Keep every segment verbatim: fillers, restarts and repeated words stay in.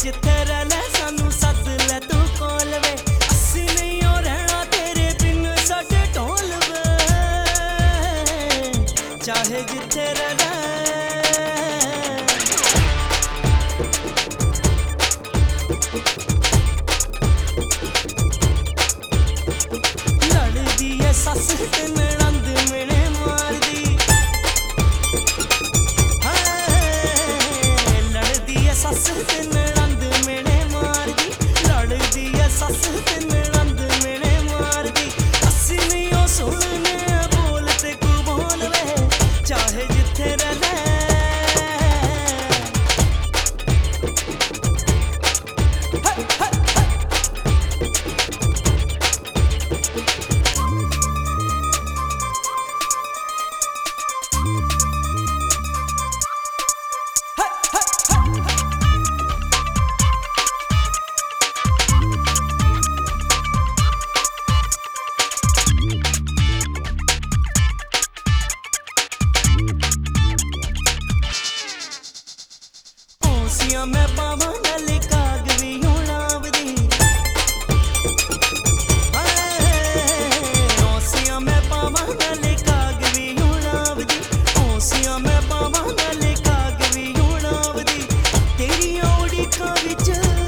जिथे रह ले सानू सद ले तू कोल वे अस्सी नहीं हो रहना तेरे बिन साडे ढोल वे चाहे जिथे रह ले लड़दी है सस ते नणंद मेरे मारदी लड़दी है सस ते नणंद मेरे मारदी लड़दी है सस ते नणंद मेरे मारदी अस्सी नहीं ओ सुनने बोल ते को बोल वे चाहे जिथे रह ले मैं पावा नल काग भी उड़ावदी ओसियां मैं पावा नल काग भी उड़ावदी ओसियां मैं पावा नल काग भी उड़ावदी तेरी उड़ीका विच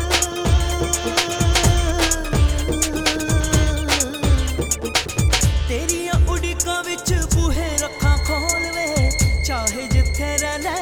तेरी उड़ीका विच बूहे रखा खोल वे चाहे जिथे रह ले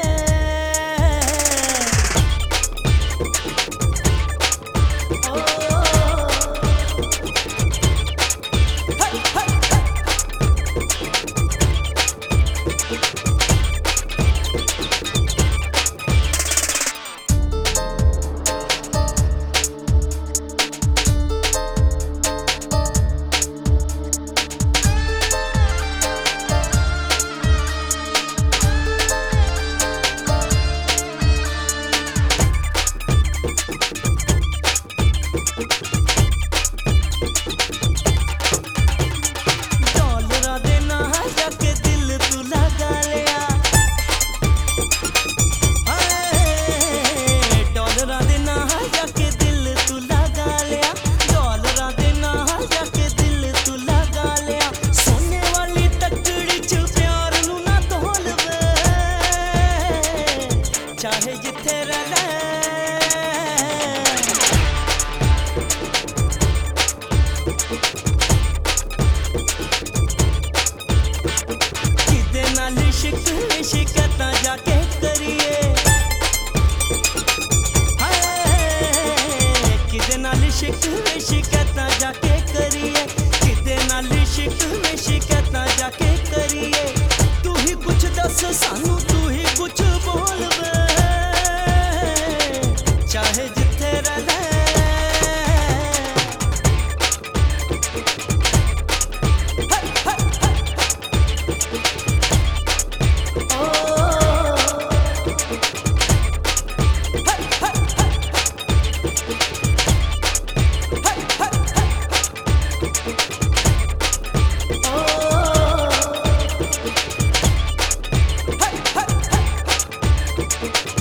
चाहे जिथे रह ले किदे नाल शिक शिकता जाके करिए किदे नाल शिक शिकता जाके करिए किदे नाल शिक शिकता जाके करिए तू ही कुछ दस सानू तू ही कुछ बोल वे चाहे जिथे रह ले Oh